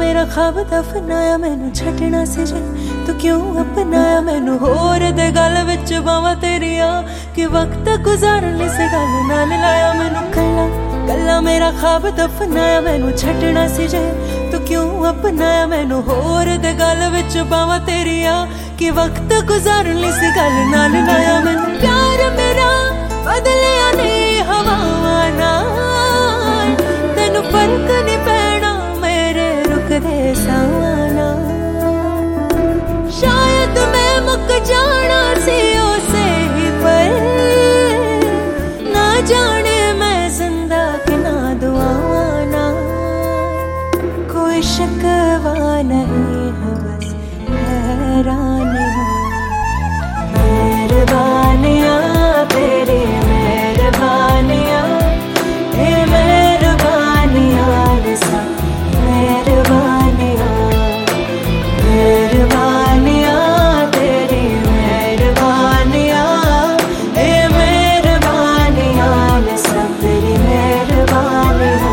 मेरा ख्वाब दफनाया मैनू छटना सी जे तू क्यों अपनाया मैनू होर दे गल विच बावां तेरिया कि वक्त गुजारन इस गल नाल लाया मैनू कल्ला कल्ला मेरा ख्वाब दफनाया मैनू छटना सी जे तू क्यों अपनाया मैनू होर दे गल विच बावां तेरिया कि वक्त गुजारन इस गल नाल लाया मैनू प्यार मेरा बदलिया नहीं हवावां नाल तेनू फर्क नहीं पैना मेरे रुकदे सावां नाल शायद मैं मुक जाना सी उसे ही पर ना जाने मैं जिंदा कि ना दुआवां नाल कोई शिकवा नहीं है बस हैरानी मेहरबानियां तेरी मेहरबानियां हे मेहरबानियां सब मेहरबानियां मेहरबानियां तेरी मेहरबानियां हे मेहरबानियां सब तेरी मेहरबानियां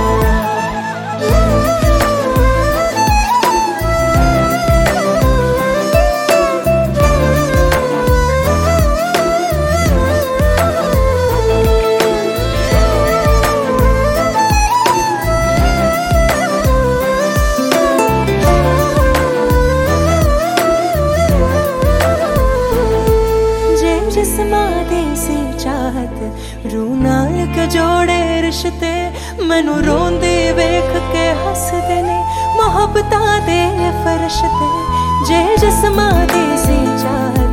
सी चाहत रू नाल के जोड़े रिश्ते मैनू रोंदे वेख के हसदे ने मोहब्बतां दे फरिश्ते जे जिस्मां दी सी चाहत